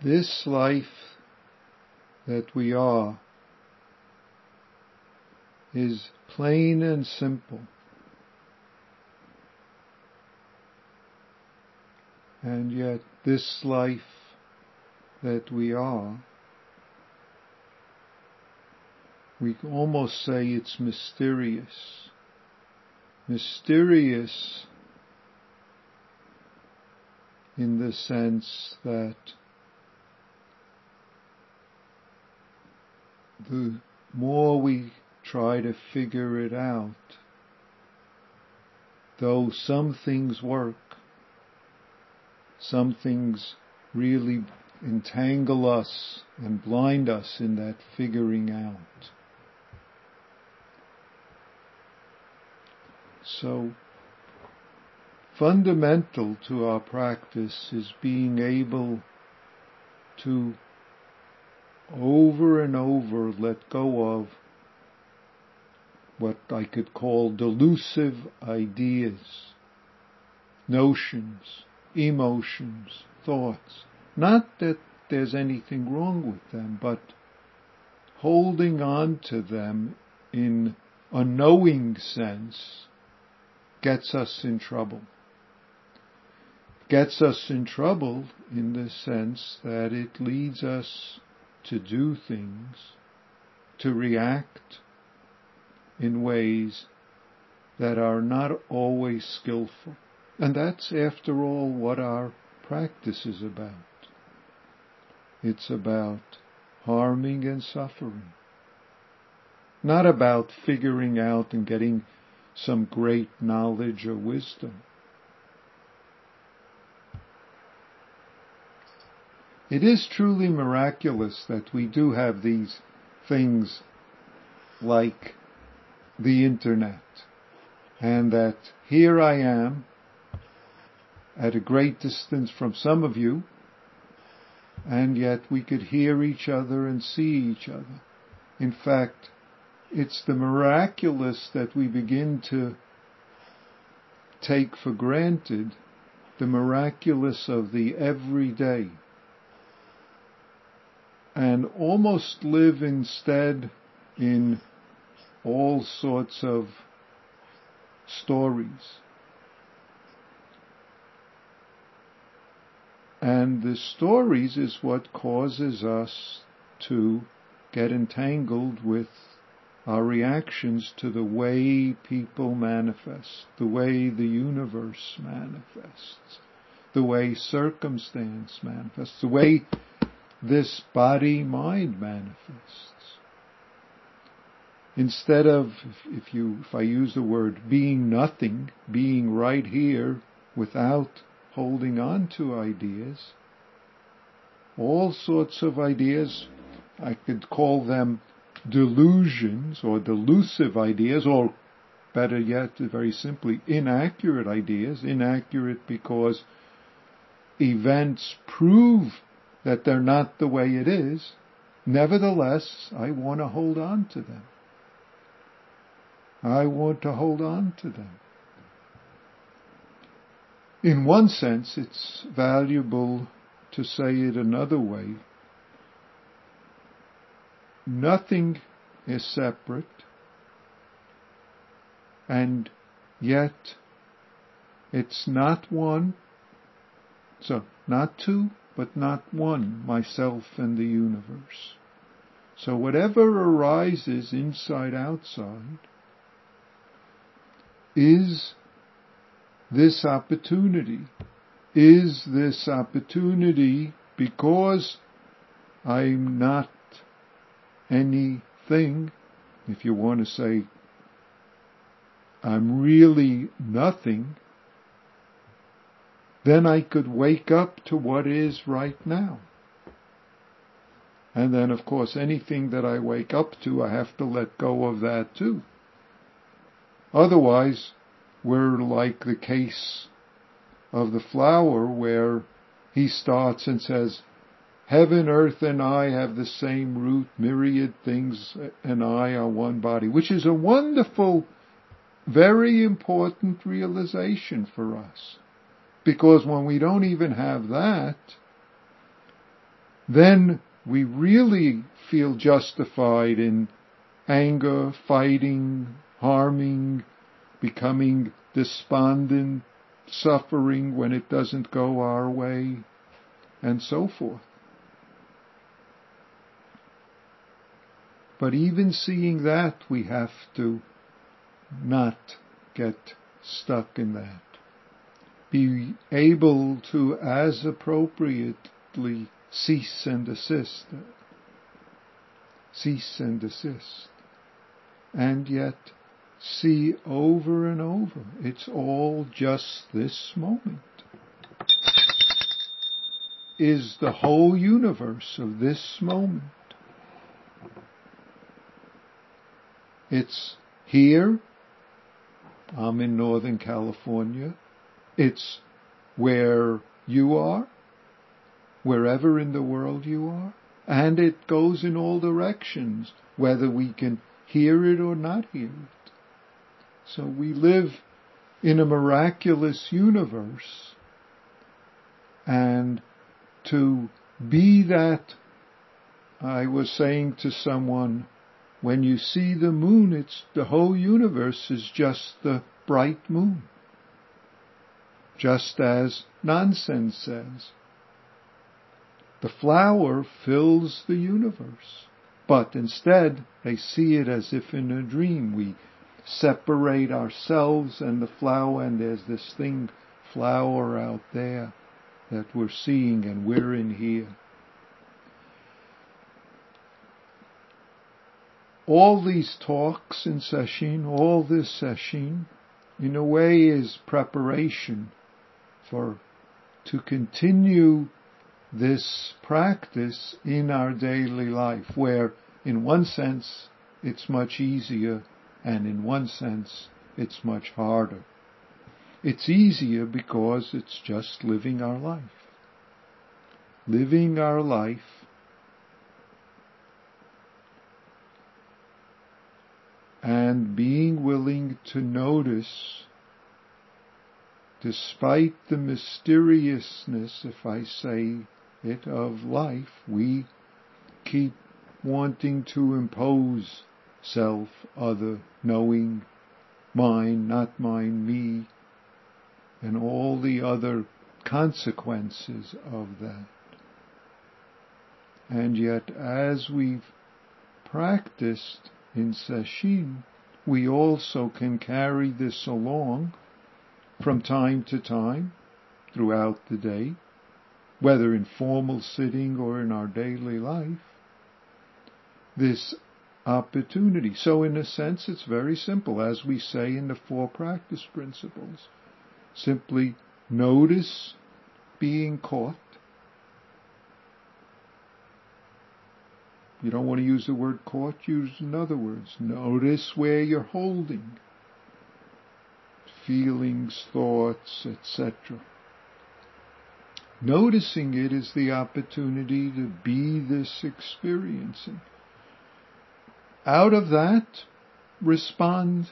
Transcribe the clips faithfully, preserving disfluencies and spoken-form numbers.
This life that we are is plain and simple. And yet this life that we are, we almost say it's mysterious. Mysterious in the sense that the more we try to figure it out, though some things work, some things really entangle us and blind us in that figuring out. So, fundamental to our practice is being able to over and over let go of what I could call delusive ideas, notions, emotions, thoughts. Not that there's anything wrong with them, but holding on to them in a knowing sense gets us in trouble. Gets us in trouble in the sense that it leads us to do things, to react in ways that are not always skillful. And that's, after all, what our practice is about. It's about harming and suffering. Not about figuring out and getting some great knowledge or wisdom. It is truly miraculous that we do have these things like the internet, and that here I am at a great distance from some of you, and yet we could hear each other and see each other. In fact, it's the miraculous that we begin to take for granted, the miraculous of the everyday, and almost live instead in all sorts of stories. And the stories is what causes us to get entangled with our reactions to the way people manifest, the way the universe manifests, the way circumstance manifests, the way this body-mind manifests. Instead of, if you, if I use the word being nothing, being right here without holding on to ideas, all sorts of ideas, I could call them delusions or delusive ideas, or better yet, very simply, inaccurate ideas, inaccurate because events prove that they're not the way it is. Nevertheless, I want to hold on to them. I want to hold on to them. In one sense, it's valuable to say it another way. Nothing is separate, and yet it's not one. So, not two, but not one, myself and the universe. So whatever arises inside, outside, is this opportunity. Is this opportunity because I'm not anything, if you want to say I'm really nothing, then I could wake up to what is right now. And then, of course, anything that I wake up to, I have to let go of that too. Otherwise, we're like the case of the flower where he starts and says, heaven, earth, and I have the same root, myriad things and I are one body, which is a wonderful, very important realization for us. Because when we don't even have that, then we really feel justified in anger, fighting, harming, becoming despondent, suffering when it doesn't go our way, and so forth. But even seeing that, we have to not get stuck in that. Be able to, as appropriately, cease and desist. Cease and desist. And yet, see over and over, it's all just this moment. Is the whole universe of this moment. It's here. I'm in Northern California. It's where you are, wherever in the world you are. And it goes in all directions, whether we can hear it or not hear it. So we live in a miraculous universe. And to be that, I was saying to someone, when you see the moon, it's the whole universe is just the bright moon. Just as nonsense says. The flower fills the universe. But instead, they see it as if in a dream. We separate ourselves and the flower, and there's this thing, flower out there, that we're seeing, and we're in here. All these talks in sesshin, all this sesshin, in a way is preparation for to continue this practice in our daily life, where in one sense it's much easier and in one sense it's much harder. It's easier because it's just living our life. Living our life and being willing to notice, despite the mysteriousness, if I say it, of life, we keep wanting to impose self, other, knowing, mine, not mine, me, and all the other consequences of that. And yet, as we've practiced in sesshin, we also can carry this along from time to time throughout the day, whether in formal sitting or in our daily life, this opportunity. So in a sense, it's very simple, as we say in the four practice principles. Simply notice being caught. You don't want to use the word caught, use another word. Notice where you're holding feelings, thoughts, et cetera. Noticing it is the opportunity to be this experiencing. Out of that, respond.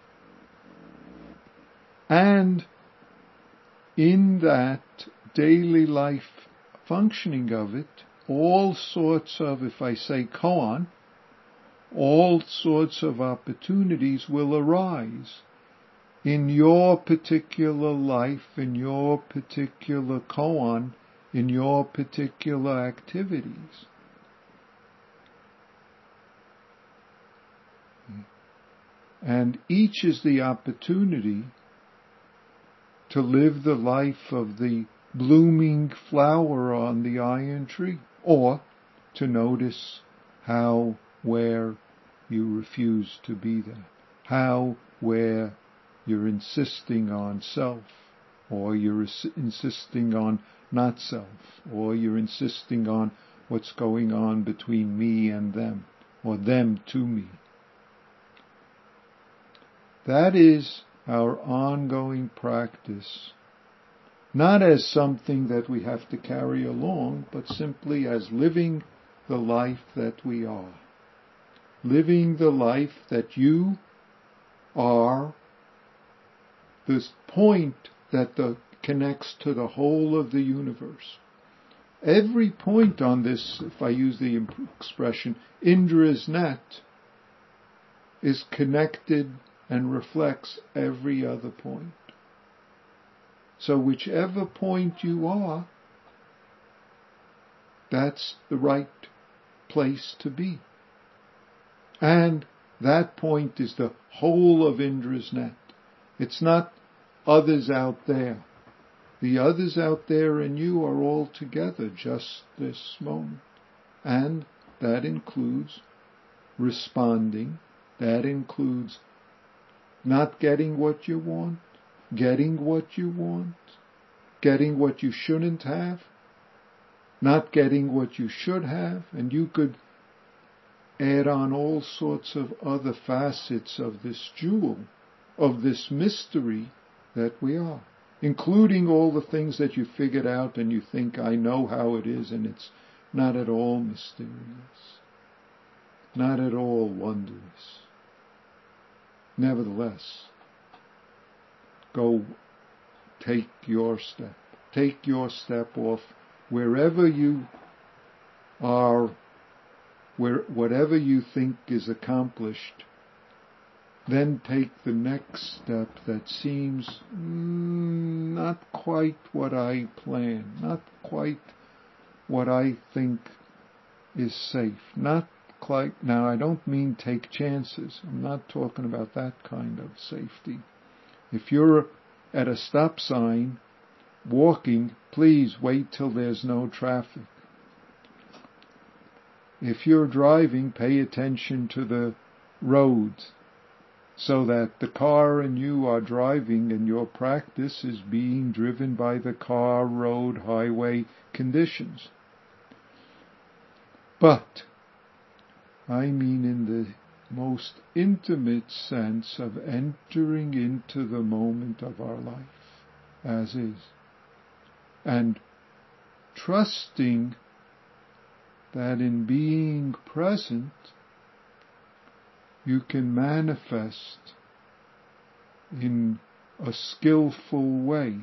And in that daily life functioning of it, all sorts of, if I say koan, all sorts of opportunities will arise in your particular life, in your particular koan, in your particular activities. And each is the opportunity to live the life of the blooming flower on the iron tree, or to notice how, where you refuse to be there, how, where you're insisting on self, or you're insisting on not self, or you're insisting on what's going on between me and them, or them to me. That is our ongoing practice, not as something that we have to carry along, but simply as living the life that we are. Living the life that you are, this point that the, connects to the whole of the universe. every point on this, if I use the expression, Indra's net, is connected and reflects every other point. So whichever point you are, that's the right place to be. And that point is the whole of Indra's net. It's not others out there. The others out there and you are all together just this moment. And that includes responding. That includes not getting what you want, getting what you want, getting what you shouldn't have, not getting what you should have, and you could add on all sorts of other facets of this jewel, of this mystery that we are, including all the things that you figured out and you think, I know how it is, and it's not at all mysterious, not at all wondrous. Nevertheless, go take your step. Take your step off wherever you are, where whatever you think is accomplished. Then take the next step that seems mm, not quite what I planned, not quite what I think is safe, not quite. Now, I don't mean take chances. I'm not talking about that kind of safety. If you're at a stop sign walking, please wait till there's no traffic. If you're driving, pay attention to the roads so that the car and you are driving and your practice is being driven by the car, road, highway conditions. But I mean in the most intimate sense of entering into the moment of our life as is, and trusting that in being present you can manifest in a skillful way.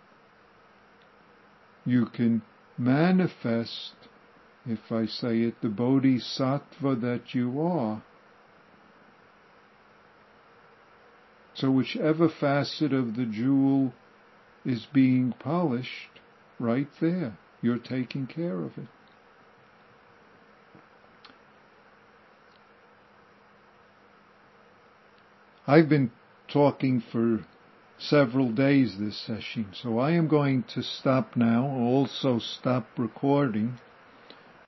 You can manifest, if I say it, the bodhisattva that you are. So whichever facet of the jewel is being polished, right there, you're taking care of it. I've been talking for several days this session, so I am going to stop now, also stop recording,